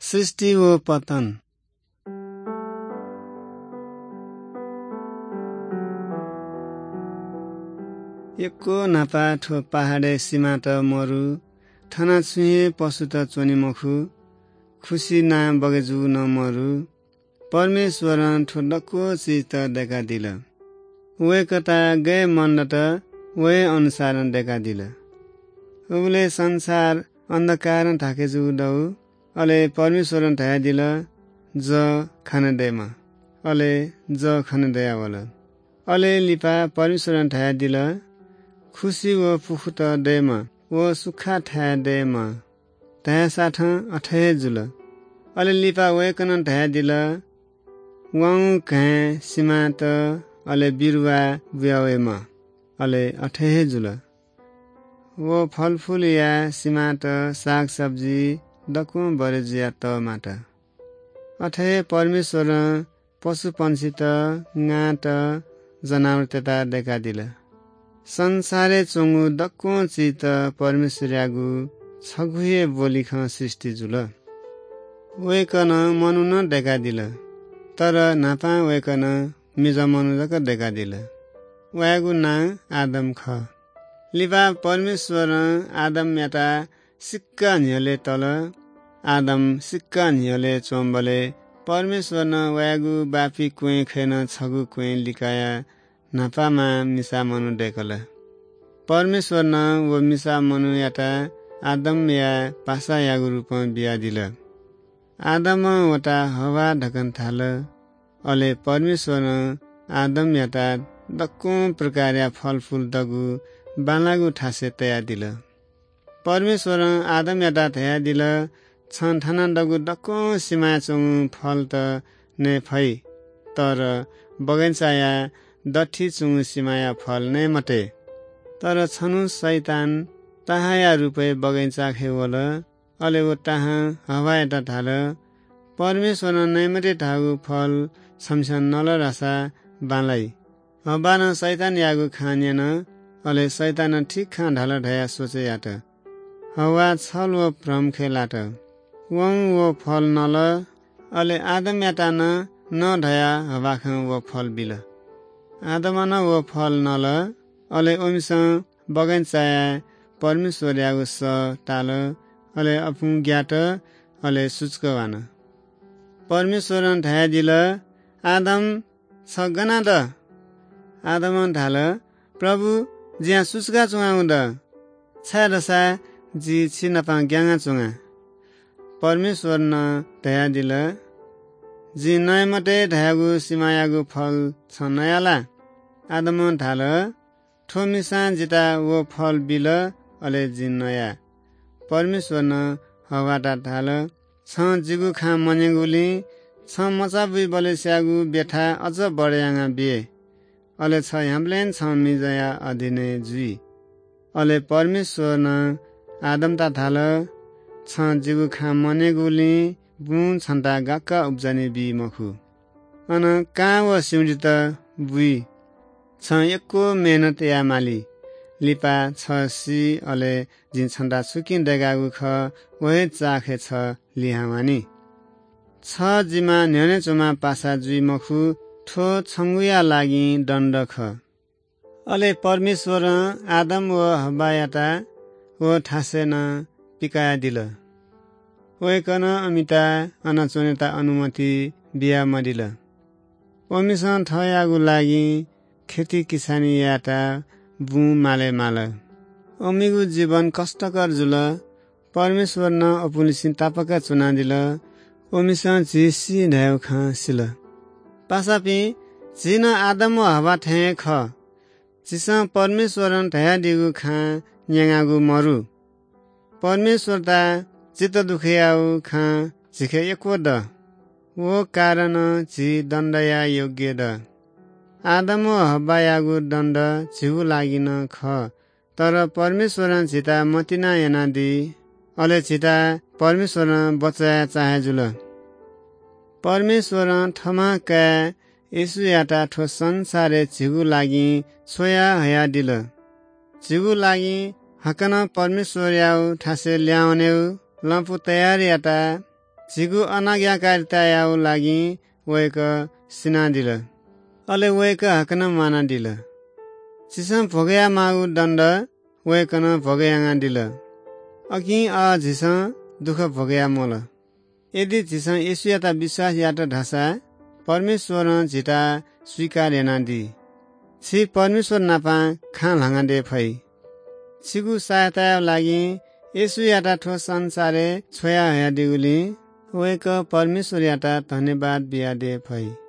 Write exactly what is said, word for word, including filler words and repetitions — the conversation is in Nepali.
सृष्टि व पतन। एको नापा ठो पहाडे सीमा त मरु थाना छुए पशु त चोनी मखु खुसी ना बगेजु न मरु परमेश्वर ठो डको चिज त देखा दिल वे कता गए मन त वे अनुसार देखा दिल उले संसार अन्धकार ढाकेजु दौ अले परमेश्वर ढाया दिल ज खान देमा अले ज खान दयावल अले लिपा परमेश्वर ढाया दिल खुसी व पुखुत देमा व सुखा ठाया देमा ढाया साठ अठे जुल अले लिपा वेकन ढाया दिल वाउ घे सीमा त अले बिरुवा ब्यावेमा अले अठे जुल वो फलफूल या सीमा त साग सब्जी दकु बरेजिया त माटा अठे परमेश्वर पशु पंक्षी त गा त जनावर तता देखा दिल संसारे चोंगु दक्को चित परमेश्वरयागु छगुए बोलिख सृष्टि जुल वेकन मनु न देखा दिल तर नापा वेकन मिज मनु जक देखा दिल वागु ना आदम ख लिबा परमेश्वर आदम याता सिक्का निहले तल आदम सिक्का निहले चोम्बले परमेश्वर न वागु बापी कुए खेन छगु कुए लिकाया नापामा मिसा मनु देखल परमेश्वर न वो मिसा मनु याता आदम या पासा यागु रूप बिया दिल आदम वटा हवा ढकन थाल अले परमेश्वर न आदम याता दक्को प्रकारया फलफूल दगु बालागु ठासे तया दिल परमेश्वर आदम याता तया दिल छन ठाना दगु दक्को सीमा चोङ फल त ने फै तर बगैँचाया दठी चुङु सीमाया फल नै मटे तर छनु शैतान ताहाया रुपे बगैँचा खेवल अले वो ताहा हवायटा ढाल परमेश्वर नै मटे ढागु फल छमसन नल रासा बालाई हबान शैतान यागु खानिएन अले शैतान ठिक खा ढाल ढया सोचे याट हवा छल वो भ्रम खेलाट वङ वो फल नल अले आदम याटा न न ढया हवा खा वो फल बिल आदम न वो फल नल अले ओमिस बगैँचाया परमेश्वर यागु स टाल अले अपुङ ज्ञाट अले सुचकवान परमेश्वर ढाया दिल आदम छ गना द आदम ढाल प्रभु ज्या सुचका चुङाउ द छा रसा जी छिनपा ग्याङा चुङा परमेश्वर न ढाया दिल जी नय मटे ढायागु सीमायागु फल छ नयाला आदम ढाल ठोमिसा जिता वो फल बिल अले जी नया परमेश्वर न हवाटा ढाल छ जिगु खा मनेगुली छ मचाबुई बलेस्यागु बेठा अझ बढ्याङा बिए अले छ ह्याम्लेन छ मिजया अधीने जुई अले परमेश्वर न आदमता ढाल छ जिगु खा मनेगुली बुन छन्ता गाक्का उब्जने बि मखु अन कहाँ व सिउजित बुई छ एको मेहनत या माली लिपा छ सी अले जिन छन्ता सुकिन देगागु ख वहे चाखे छ लिहामानी छ जिमा न्याने चोमा पासा जुई मखु ठो छङ्गुया लागि दण्ड ख अले परमेश्वर आदम व हब्बायाता व ठासेन पिकाया दिल वेकन अमिता अनचोनेता अनुमति बिया मदिल ओमिसन ठयागु लागि खेती किसानी याता बु माले माल अमिगु जीवन कष्टकर जुल परमेश्वर न अपुनिसिन तापका चुना दिल ओमिसन झिसी ढ्याउ खा सिल पासापि झिन आदम हवा ठे ख जिस परमेश्वर ढया दिगु खा न्याङागु मरु परमेश्वर ता चित्त दुखियाउ खा झिखे एको द वो कारण झि दण्डया योग्य द आदम हब्बायागु दण्ड झिउ लागिन ख तर परमेश्वर झिता मतिना यनादि अले झिता परमेश्वर बचाया चाहे जुल परमेश्वर ठमाका यसु याटा ठो संसारे झिगु लागि छोया हया दिल झिगु लागि हकन परमेश्वर याउ ठासे ल्याउनेउ लम्पु तयारी याटा झिगु अनाज्ञाकारिता याउ लागि वेक सिना दिल अले वेक हकन माना दिल झिसम भोगया मागु दण्ड वेकन भोगयाङा दिल अघि अ झिस दुःख भोगया मोल यदि झिस येशु याता विश्वास यात ढसा परमेश्वर झिता स्वीकार हेना दि छि परमेश्वर नापा खा लाङा दे फै छिगु सहायता लागि येशु याता ठो संसारे छोया हया दिगुली वेक परमेश्वर याता धन्यवाद बिया दे फै।